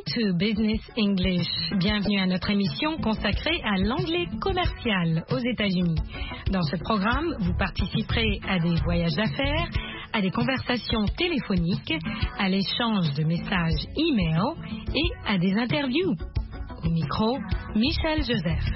to Business English. Bienvenue à notre émission consacrée à l'anglais commercial aux États-Unis. Dans ce programme, vous participerez à des voyages d'affaires, à des conversations téléphoniques, à l'échange de messages e-mail et à des interviews. Au micro, Michel Joseph.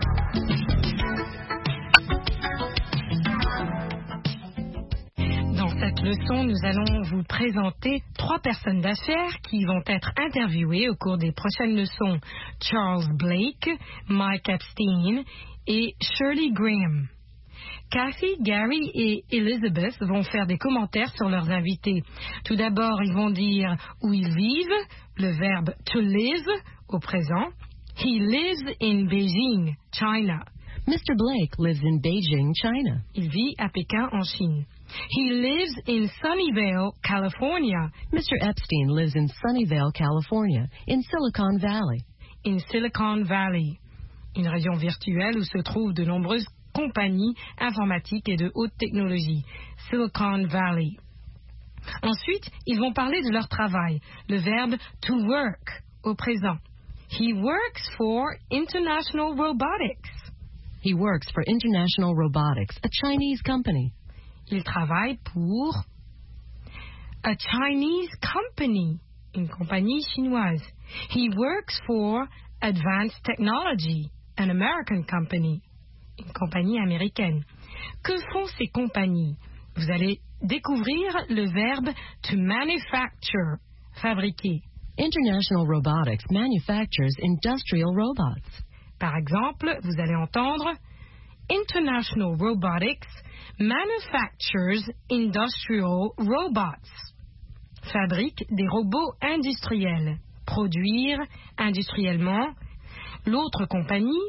Dans cette leçon, nous allons vous présenter 3 personnes d'affaires qui vont être interviewées au cours des prochaines leçons. Charles Blake, Mike Epstein et Shirley Graham. Kathy, Gary et Elizabeth vont faire des commentaires sur leurs invités. Tout d'abord, ils vont dire où ils vivent, le verbe to live au présent. He lives in Beijing, China. Mr. Blake lives in Beijing, China. Il vit à Pékin, en Chine. He lives in Sunnyvale, California. Mr. Epstein lives in Sunnyvale, California, in Silicon Valley. In Silicon Valley, une région virtuelle où se trouvent de nombreuses compagnies informatiques et de haute technologie. Silicon Valley. Ensuite, ils vont parler de leur travail, le verbe to work au présent. He works for International Robotics. He works for International Robotics, a Chinese company. Il travaille pour a Chinese company, une compagnie chinoise. He works for Advanced Technology, an American company, une compagnie américaine. Que font ces compagnies? Vous allez découvrir le verbe to manufacture, fabriquer. International Robotics manufactures industrial robots. Par exemple, vous allez entendre International Robotics manufactures industrial robots. Fabrique des robots industriels. Produire industriellement. L'autre compagnie,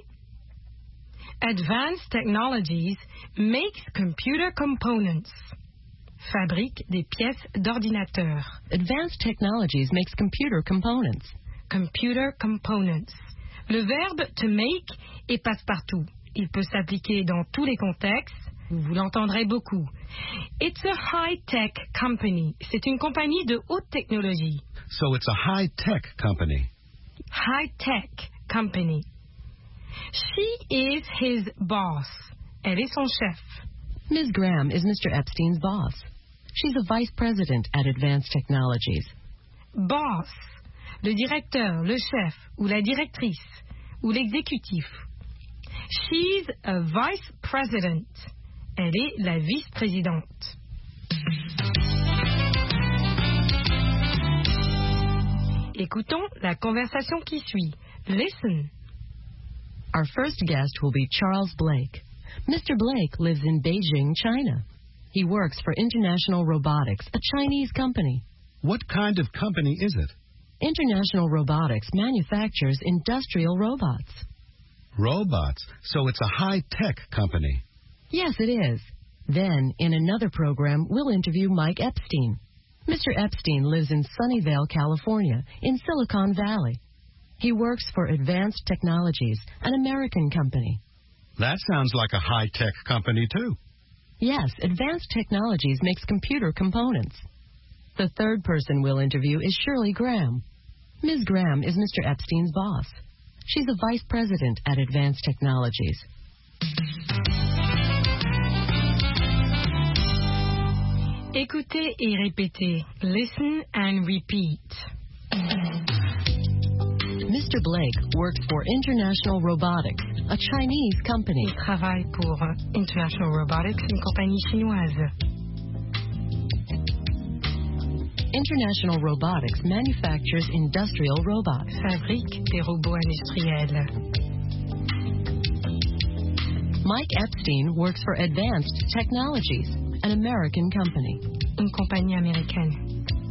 Advanced Technologies, makes computer components. Fabrique des pièces d'ordinateur. Advanced Technologies makes computer components. Computer components. Le verbe to make est passe-partout. Il peut s'appliquer dans tous les contextes. Vous l'entendrez beaucoup. It's a high-tech company. C'est une compagnie de haute technologie. So it's a high-tech company. High-tech company. She is his boss. Elle est son chef. Ms. Graham is Mr. Epstein's boss. She's a vice president at Advanced Technologies. Boss, le directeur, le chef, ou la directrice, ou l'exécutif. She's a vice president. Elle est la vice-présidente. Écoutons la conversation qui suit. Listen. Our first guest will be Charles Blake. Mr. Blake lives in Beijing, China. He works for International Robotics, a Chinese company. What kind of company is it? International Robotics manufactures industrial robots. Robots. So it's a high-tech company. Yes, it is. Then, in another program, we'll interview Mike Epstein. Mr. Epstein lives in Sunnyvale, California, in Silicon Valley. He works for Advanced Technologies, an American company. That sounds like a high-tech company, too. Yes, Advanced Technologies makes computer components. The third person we'll interview is Shirley Graham. Ms. Graham is Mr. Epstein's boss. She's a vice president at Advanced Technologies. Écoutez et répétez. Listen and repeat. Mr. Blake works for International Robotics, a Chinese company. Il travaille pour International Robotics, une compagnie chinoise. International Robotics manufactures industrial robots. Fabrique des robots industriels. Mike Epstein works for Advanced Technologies, an American company. Une compagnie américaine.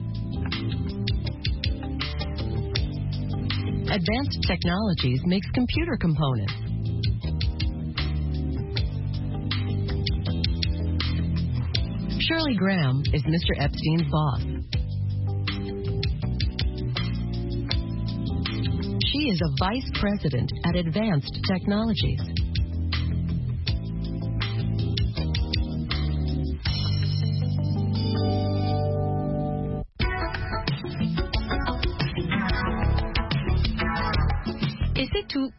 Advanced Technologies makes computer components. Shirley Graham is Mr. Epstein's boss. She is a vice president at Advanced Technologies.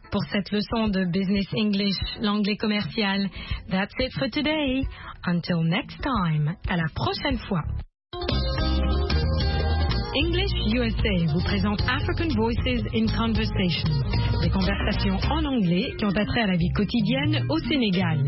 pour cette leçon de Business English, l'anglais commercial. That's it for today. Until next time. À la prochaine fois. English USA vous présente African Voices in Conversation. Des conversations en anglais qui ont attrait à la vie quotidienne au Sénégal.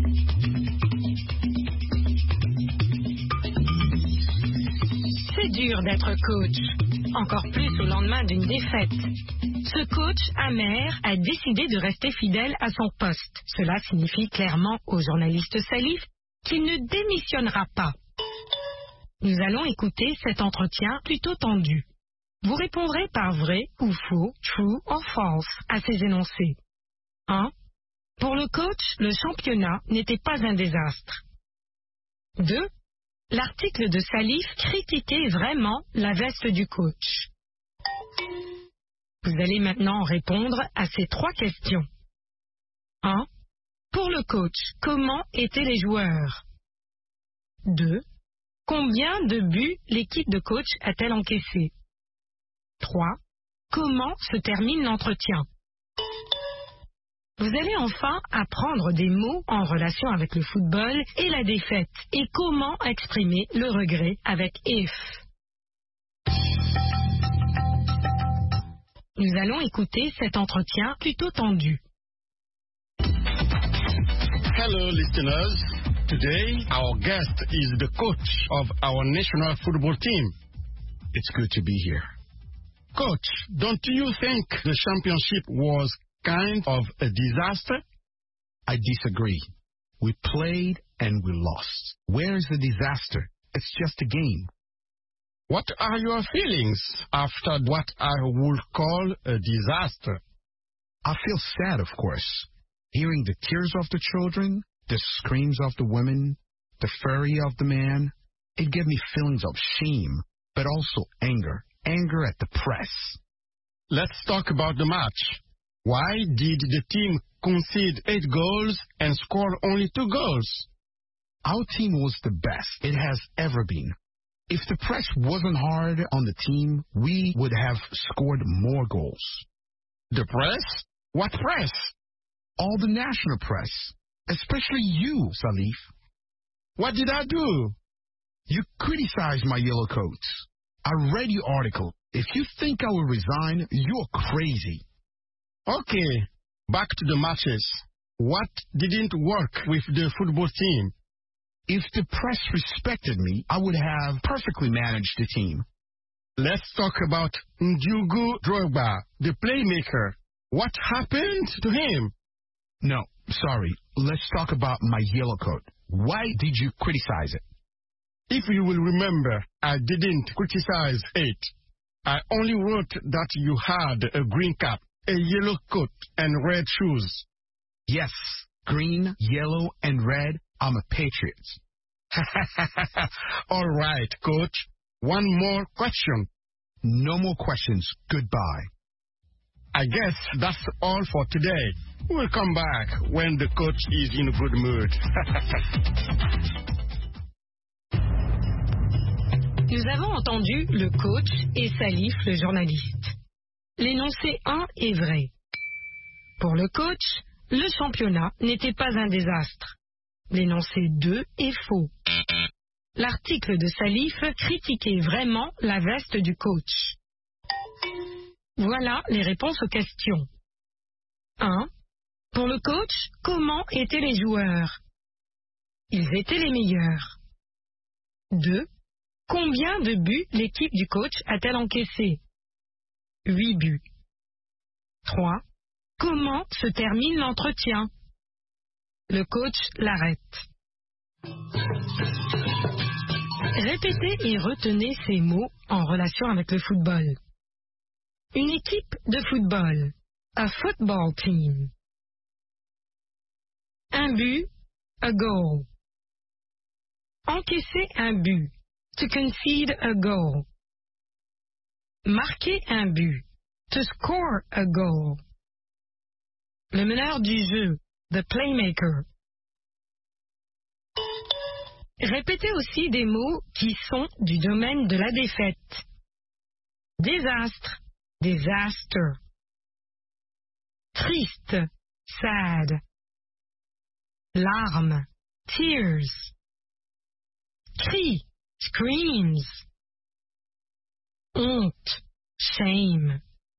C'est dur d'être coach, encore plus au lendemain d'une défaite. Ce coach amer a décidé de rester fidèle à son poste. Cela signifie clairement au journaliste Salif qu'il ne démissionnera pas. Nous allons écouter cet entretien plutôt tendu. Vous répondrez par vrai ou faux, true or false, à ces énoncés. 1. Pour le coach, le championnat n'était pas un désastre. 2. L'article de Salif critiquait vraiment la veste du coach. Vous allez maintenant répondre à ces 3 questions. 1. Pour le coach, comment étaient les joueurs? 2. Combien de buts l'équipe de coach a-t-elle encaissé? 3. Comment se termine l'entretien? Vous allez enfin apprendre des mots en relation avec le football et la défaite et comment exprimer le regret avec if. Nous allons écouter cet entretien plutôt tendu. Hello, listeners. Today, our guest is the coach of our national football team. It's good to be here. Coach, don't you think the championship was kind of a disaster? I disagree. We played and we lost. Where is the disaster? It's just a game. What are your feelings after what I would call a disaster? I feel sad, of course. Hearing the tears of the children, the screams of the women, the fury of the man, it gave me feelings of shame, but also anger. Anger at the press. Let's talk about the match. Why did the team concede 8 goals and score only 2 goals? Our team was the best it has ever been. If the press wasn't hard on the team, we would have scored more goals. The press? What press? All the national press. Especially you, Salif. What did I do? You criticized my yellow coats. I read your article. If you think I will resign, you're crazy. Okay, back to the matches. What didn't work with the football team? If the press respected me, I would have perfectly managed the team. Let's talk about Ndiogu Drogba, the playmaker. What happened to him? No, sorry. Let's talk about my yellow coat. Why did you criticize it? If you will remember, I didn't criticize it. I only wrote that you had a green cap, a yellow coat, and red shoes. Yes, green, yellow, and red. I'm a patriot. All right, coach. One more question. No more questions. Goodbye. I guess that's all for today. We'll come back when the coach is in a good mood. Nous avons entendu le coach et Salif, le journaliste. L'énoncé 1 est vrai. Pour le coach, le championnat n'était pas un désastre. L'énoncé 2 est faux. L'article de Salif critiquait vraiment la veste du coach. Voilà les réponses aux questions. 1. Pour le coach, comment étaient les joueurs? Ils étaient les meilleurs. 2. Combien de buts l'équipe du coach a-t-elle encaissé? 8 buts. 3. Comment se termine l'entretien? Le coach l'arrête. Répétez et retenez ces mots en relation avec le football. Une équipe de football. A football team. Un but. A goal. Encaisser un but. To concede a goal. Marquer un but. To score a goal. Le meneur du jeu. The playmaker. Répétez aussi des mots qui sont du domaine de la défaite. Désastre. Disaster. triste, sad. Larmes, tears. Cri, screams. Honte, shame.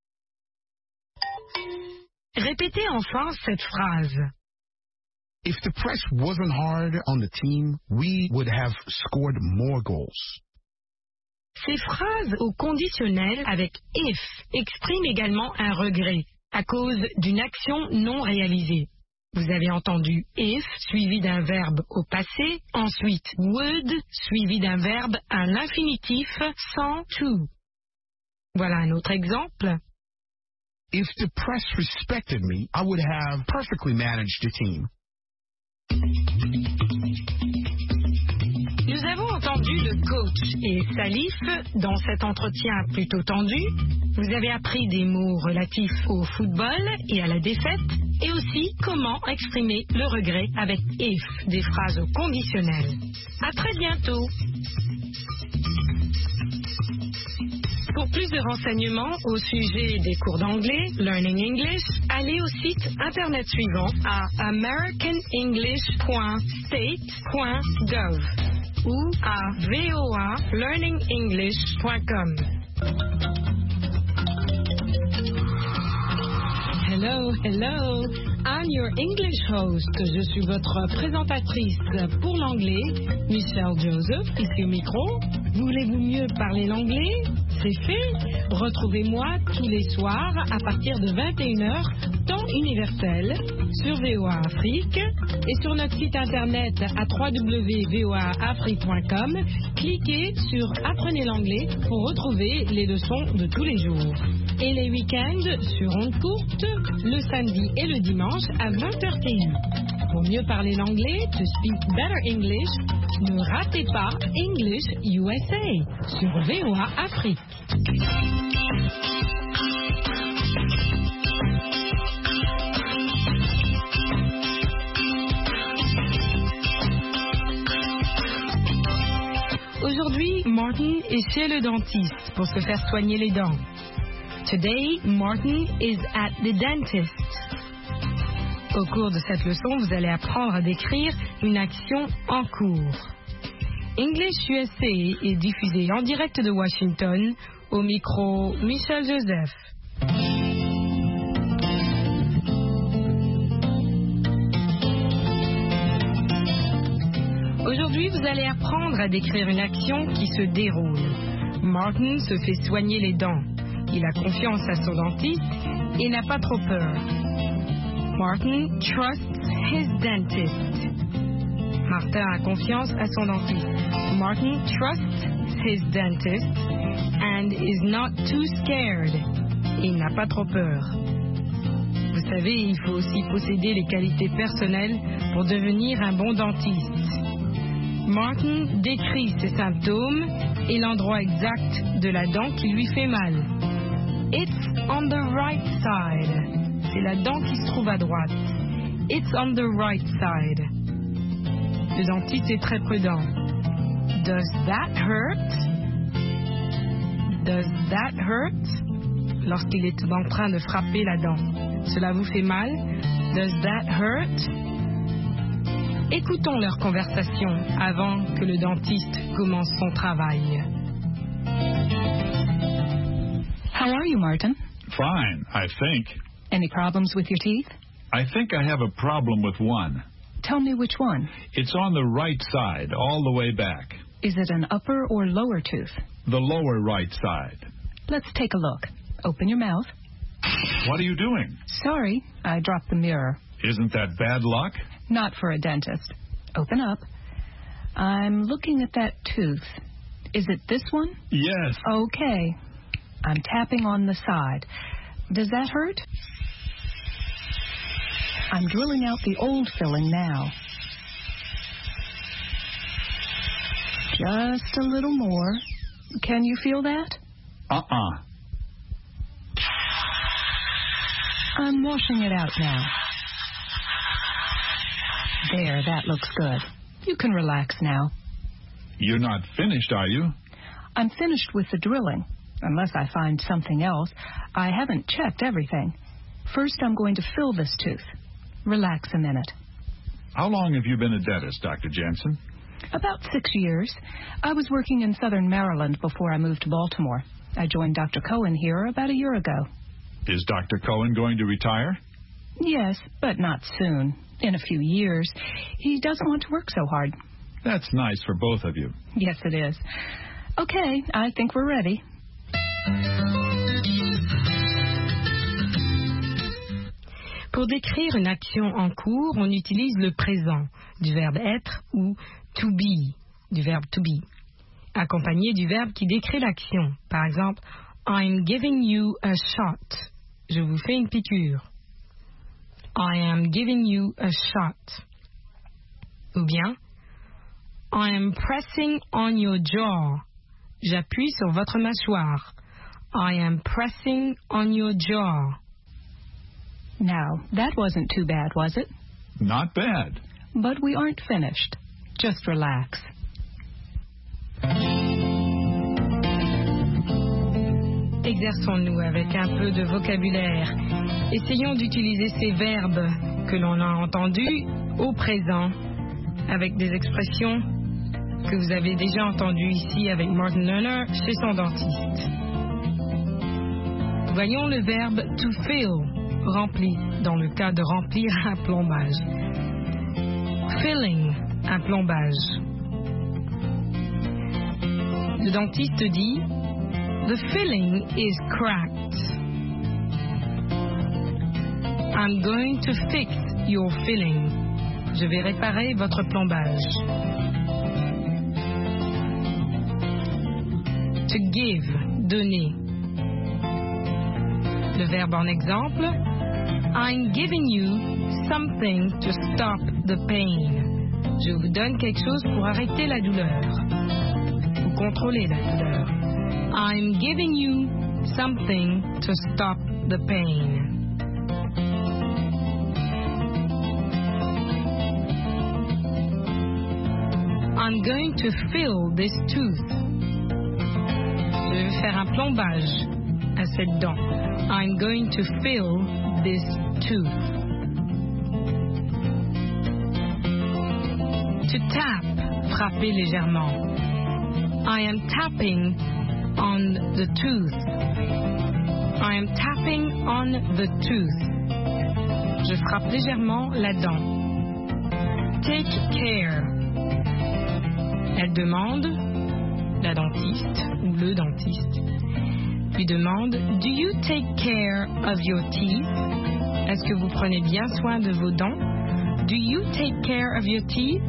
Répétez enfin cette phrase. If the press wasn't hard on the team, we would have scored more goals. Ces phrases au conditionnel avec if expriment également un regret à cause d'une action non réalisée. Vous avez entendu if suivi d'un verbe au passé, ensuite would suivi d'un verbe à l'infinitif sans to. Voilà un autre exemple. If the press respected me, I would have perfectly managed the team. Nous avons entendu le coach et Salif dans cet entretien plutôt tendu. Vous avez appris des mots relatifs au football et à la défaite, et aussi comment exprimer le regret avec if, des phrases au conditionnel. À très bientôt. Pour plus de renseignements au sujet des cours d'anglais, Learning English, allez au site internet suivant à americanenglish.state.gov ou à voalearningenglish.com. Hello, hello, I'm your English host. Je suis votre présentatrice pour l'anglais, Michelle Joseph, ici au micro. Voulez-vous mieux parler l'anglais? C'est fait. Retrouvez-moi tous les soirs à partir de 21h, temps universel, sur VOA Afrique et sur notre site internet à www.voaafrique.com. Cliquez sur Apprenez l'anglais pour retrouver les leçons de tous les jours. Et les week-ends sur ondes courtes, le samedi et le dimanche à 20h TU. Pour mieux parler l'anglais, to speak better English, ne ratez pas English USA sur VOA Afrique. Aujourd'hui, Martin est chez le dentiste pour se faire soigner les dents. Today, Martin is at the dentist. Au cours de cette leçon, vous allez apprendre à décrire une action en cours. English USA est diffusé en direct de Washington, au micro Michel Joseph. Aujourd'hui, vous allez apprendre à décrire une action qui se déroule. Martin se fait soigner les dents. Il a confiance à son dentiste et n'a pas trop peur. Martin trusts his dentist. Martin a confiance à son dentiste. Martin trusts his dentist and is not too scared. Et il n'a pas trop peur. Vous savez, il faut aussi posséder les qualités personnelles pour devenir un bon dentiste. Martin décrit ses symptômes et l'endroit exact de la dent qui lui fait mal. It's on the right side. C'est la dent qui se trouve à droite. It's on the right side. Le dentiste est très prudent. Does that hurt? Does that hurt? Lorsqu'il est en train de frapper la dent. Cela vous fait mal? Does that hurt? Écoutons leur conversation avant que le dentiste commence son travail. How are you, Martin? Fine, I think. Any problems with your teeth? I think I have a problem with one. Tell me which one. It's on the right side, all the way back. Is it an upper or lower tooth? The lower right side. Let's take a look. Open your mouth. What are you doing? Sorry, I dropped the mirror. Isn't that bad luck? Not for a dentist. Open up. I'm looking at that tooth. Is it this one? Yes. Okay. I'm tapping on the side. Does that hurt? I'm drilling out the old filling now. Just a little more. Can you feel that? I'm washing it out now. There, that looks good. You can relax now. You're not finished, are you? I'm finished with the drilling, unless I find something else. I haven't checked everything. First, I'm going to fill this tooth. Relax a minute. How long have you been a dentist, Dr. Jensen? About 6 years. I was working in southern Maryland before I moved to Baltimore. I joined Dr. Cohen here about a year ago. Is Dr. Cohen going to retire? Yes, but not soon. In a few years. He doesn't want to work so hard. That's nice for both of you. Yes, it is. Okay, I think we're ready. Pour décrire une action en cours, on utilise le présent du verbe être ou to be du verbe to be, accompagné du verbe qui décrit l'action. Par exemple, I'm giving you a shot. Je vous fais une piqûre. I am giving you a shot. Ou bien, I am pressing on your jaw. J'appuie sur votre mâchoire. I am pressing on your jaw. Now, that wasn't too bad, was it? Not bad. But we aren't finished. Just relax. Exerçons-nous avec un peu de vocabulaire. Essayons d'utiliser ces verbes que l'on a entendus au présent avec des expressions que vous avez déjà entendues ici avec Martin Lerner chez son dentiste. Voyons le verbe to fill, rempli, dans le cas de remplir un plombage. Filling, un plombage. Le dentiste dit The filling is cracked. I'm going to fix your filling. Je vais réparer votre plombage. To give, donner. Le verbe en exemple, I'm giving you something to stop the pain. Je vous donne quelque chose pour arrêter la douleur. Ou contrôler la douleur. I'm giving you something to stop the pain. I'm going to fill this tooth. Je vais faire un plombage à cette dent. I'm going to fill this tooth. To tap, frapper légèrement. I am tapping on the tooth. I am tapping on the tooth. Je frappe légèrement la dent. Take care. Elle demande, la dentiste ou le dentiste, lui demande Do you take care of your teeth? Est-ce que vous prenez bien soin de vos dents? Do you take care of your teeth?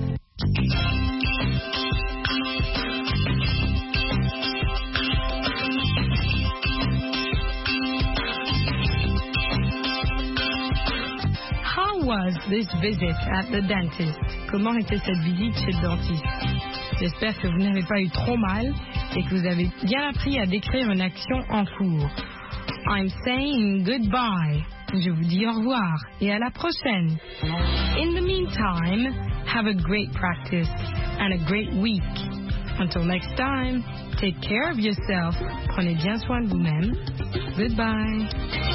How was this visit at the dentist? Comment était cette visite chez le dentiste? J'espère que vous n'avez pas eu trop mal et que vous avez bien appris à décrire une action en cours. I'm saying goodbye. Je vous dis au revoir et à la prochaine. In the meantime, have a great practice and a great week. Until next time, take care of yourself. Prenez bien soin de vous-même. Goodbye.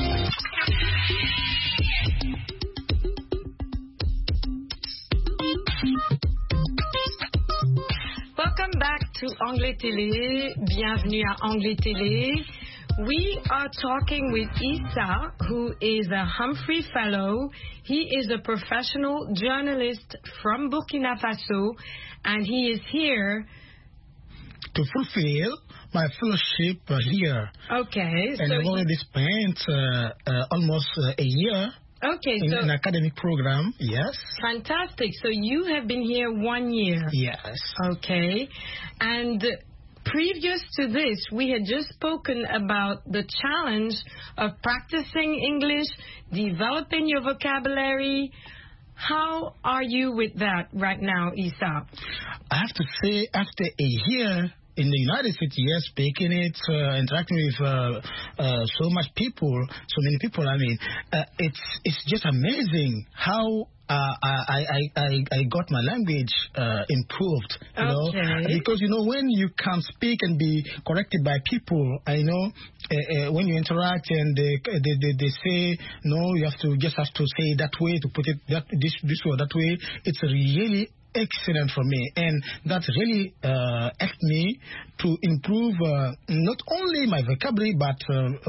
Welcome back to Anglais Télé. Bienvenue à Anglais Télé. We are talking with Issa, who is a Humphrey Fellow. He is a professional journalist from Burkina Faso, and he is here to fulfill my fellowship here. Okay. And I've already spent almost a year. Okay, in so an academic program, yes. Fantastic. So you have been here 1 year. Yes. Okay. And previous to this, we had just spoken about the challenge of practicing English, developing your vocabulary. How are you with that right now, Issa? I have to say, after a year in the United States, yes, speaking it, interacting with so many people, I mean, it's just amazing how I got my language improved, you know, Okay. because, you know, when you can speak and be corrected by people, I know when you interact and they say, no, you just have to say that way, to put it this way or that way, it's really excellent for me, and that really helped me to improve not only my vocabulary but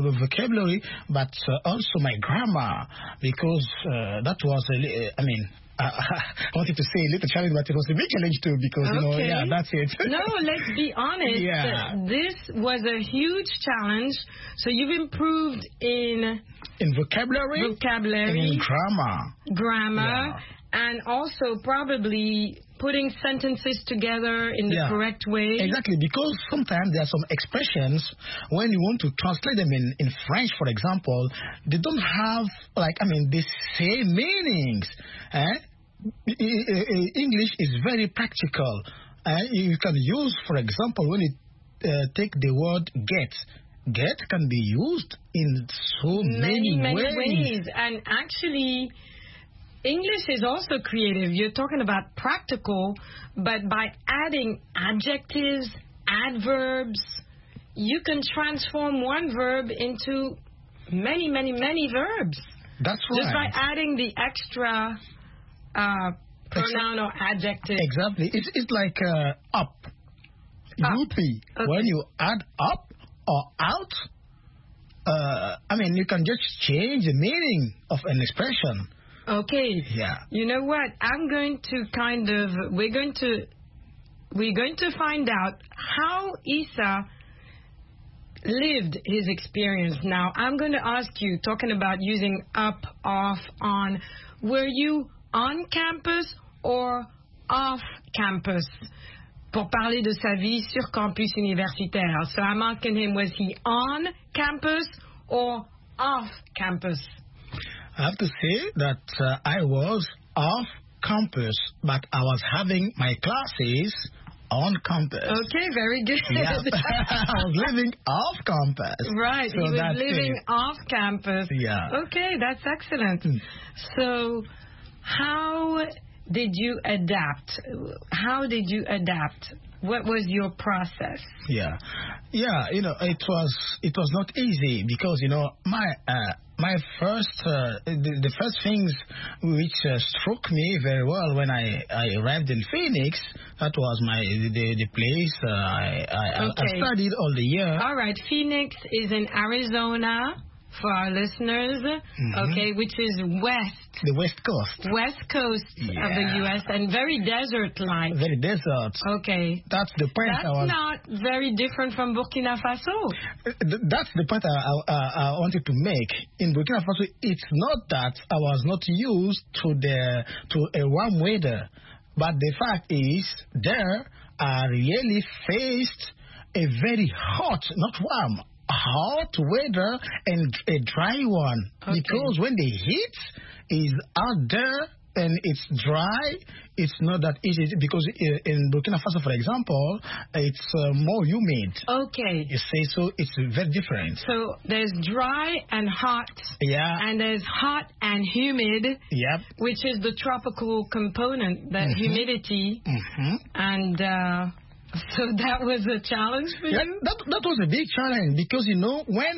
also my grammar, because that was I wanted to say a little challenge, but it was a big challenge too, because you know, yeah, that's it. No, let's be honest. Yeah. This was a huge challenge. So you've improved in vocabulary, and in grammar. And also probably putting sentences together in the correct way. Exactly, because sometimes there are some expressions, when you want to translate them in French, for example, they don't have, the same meanings. English is very practical. You can use, for example, when you take the word get. Get can be used in so many ways. And actually, English is also creative. You're talking about practical, but by adding adjectives, adverbs, you can transform one verb into many, many, many verbs. That's right. Just by adding the extra pronoun or adjective. Exactly. It's like up. Youppi. Okay. When you add up or out, you can just change the meaning of an expression. Okay. Yeah. You know what? We're going to find out how Issa lived his experience. Now, I'm going to ask you, talking about using up, off, on, were you on campus or off campus? Pour parler de sa vie sur campus universitaire. So I'm asking him, was he on campus or off campus? I have to say that I was off campus, but I was having my classes on campus. Okay, very good. Yeah. I was living off campus. Right, so he was living off campus. Yeah. Okay, that's excellent. So, how did you adapt? What was your process? Yeah, you know, it was not easy, because, you know, my first the first things which struck me very well when I arrived in Phoenix, that was the place I studied all the year. All right, Phoenix is in Arizona, for our listeners, okay, which is the West Coast. West Coast of the U.S. and very desert-like. Very desert. Okay. That's the point. That's not very different from Burkina Faso. That's the point I wanted to make. In Burkina Faso, it's not that I was not used to a warm weather, but the fact is, there I really faced a very hot, not warm, hot weather and a dry one. Okay. Because when the heat is out there and it's dry, it's not that easy, because in Burkina Faso, for example, it's more humid. Okay. You say, so it's very different. So there's dry and hot. Yeah. And there's hot and humid. Yep. Which is the tropical component, the humidity. And so that was a challenge for you? That was a big challenge, because, you know, when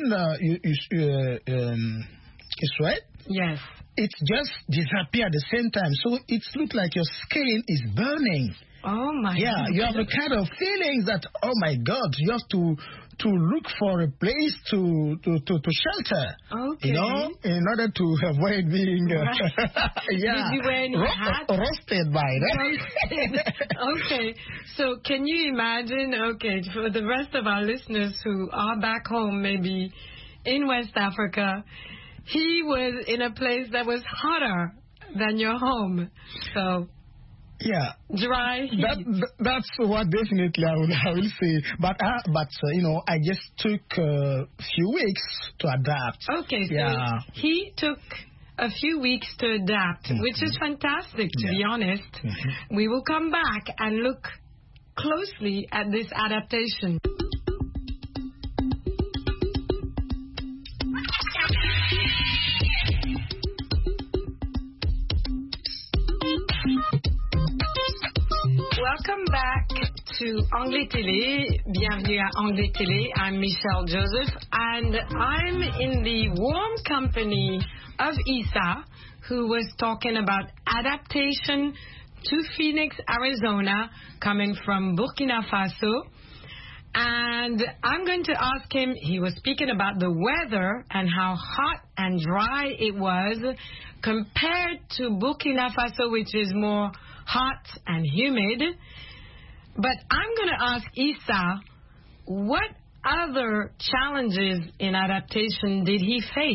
you sweat, yes, it just disappears at the same time. So it looks like your skin is burning. Oh, my God. Yeah, you have a kind of feeling that, oh, my God, you have to look for a place to shelter. Okay. You know, in order to avoid being Did you wear any hat? Roasted by that. Okay. So can you imagine, for the rest of our listeners who are back home, maybe in West Africa, he was in a place that was hotter than your home. So... yeah, dry. That's what definitely I will say. But you know, I just took a few weeks to adapt. Okay, so he took a few weeks to adapt, which is fantastic, to be honest. We will come back and look closely at this adaptation. Welcome back to Anglais Télé. Bienvenue à Anglais Télé. I'm Michelle Joseph, and I'm in the warm company of Issa, who was talking about adaptation to Phoenix, Arizona, coming from Burkina Faso. And I'm going to ask him, he was speaking about the weather and how hot and dry it was compared to Burkina Faso, which is more hot and humid. But I'm going to ask Issa, what other challenges in adaptation did he face?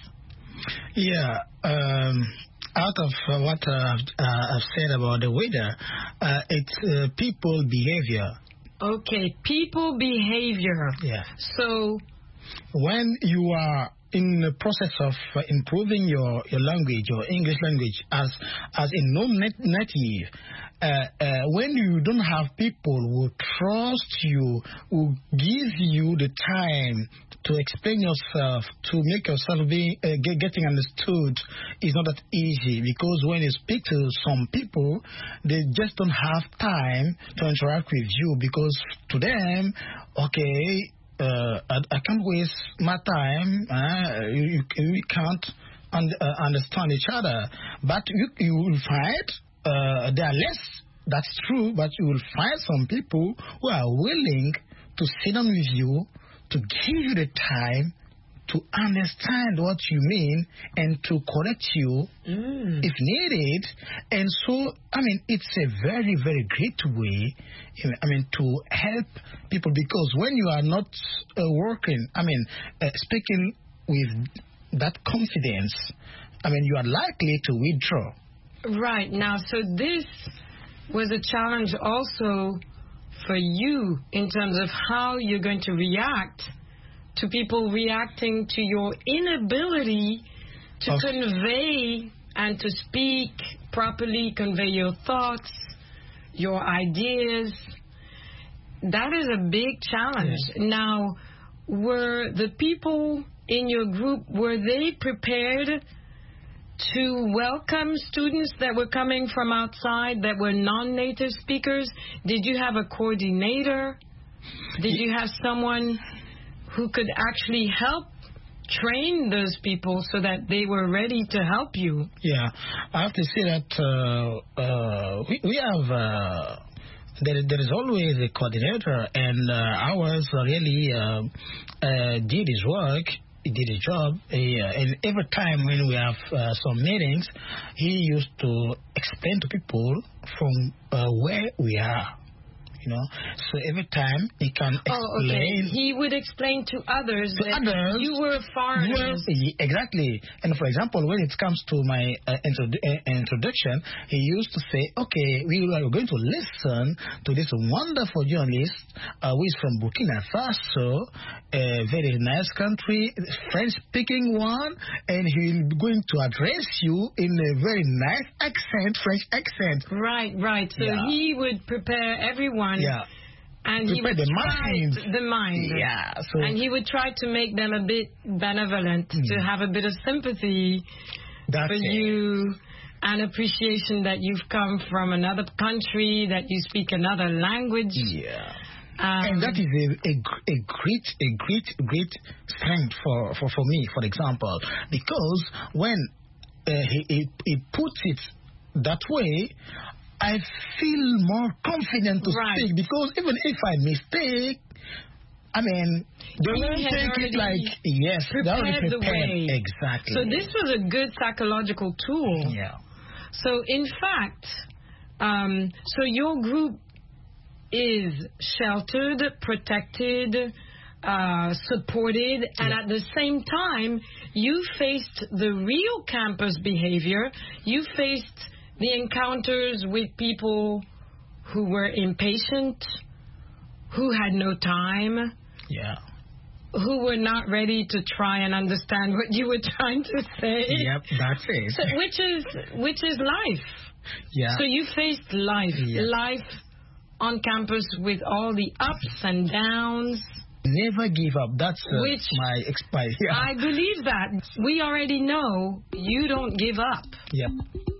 Yeah, out of what I've said about the weather, it's people behavior. Okay, people behavior. Yeah. So, when you are in the process of improving your language, your English language, as a non-native, when you don't have people who trust you, who give you the time to explain yourself, to make yourself getting understood, is not that easy, because when you speak to some people, they just don't have time to interact with you, because to them, okay, I can't waste my time. We can't understand each other. But you will find there are less. That's true. But you will find some people who are willing to sit down with you, to give you the time to understand what you mean and to correct you if needed. And so, I mean, it's a very, very great way, I mean, to help people, because when you are not working, I mean, speaking with that confidence, I mean, you are likely to withdraw. Right. Now, so this was a challenge also for you in terms of how you're going to react to people reacting to your inability to convey and to speak properly, convey your thoughts, your ideas. That is a big challenge. Yeah. Now, were the people in your group, were they prepared to welcome students that were coming from outside that were non-native speakers? Did you have a coordinator? Did you have someone who could actually help train those people so that they were ready to help you? Yeah, I have to say that we have, there is always a coordinator, and ours really did his work. He did his job, and every time when we have some meetings, he used to explain to people from where we are. You know, so every time he can explain. Oh, okay. He would explain to others that you were foreigners. Exactly. And for example, when it comes to my introduction, he used to say, okay, we are going to listen to this wonderful journalist who is from Burkina Faso, a very nice country, French-speaking one, and he's going to address you in a very nice accent, French accent. Right, right. So he would prepare everyone. Yeah. And he would the mind. Yeah. So, and he would try to make them a bit benevolent, to have a bit of sympathy for you and appreciation that you've come from another country, that you speak another language. Yeah. And that is a great strength for me, for example, because when he puts it that way, I feel more confident to speak, because even if I mistake, I mean, they won't take it like, yes, they already prepared. Exactly. So this was a good psychological tool. Yeah. So in fact, so your group is sheltered, protected, supported, and at the same time, you faced the real campus behavior. You faced the encounters with people who were impatient, who had no time, who were not ready to try and understand what you were trying to say. Yep, that's it. So, which is life. Yeah. So you faced life, life on campus with all the ups and downs. Never give up. That's my experience. I believe that. We already know you don't give up. Yep.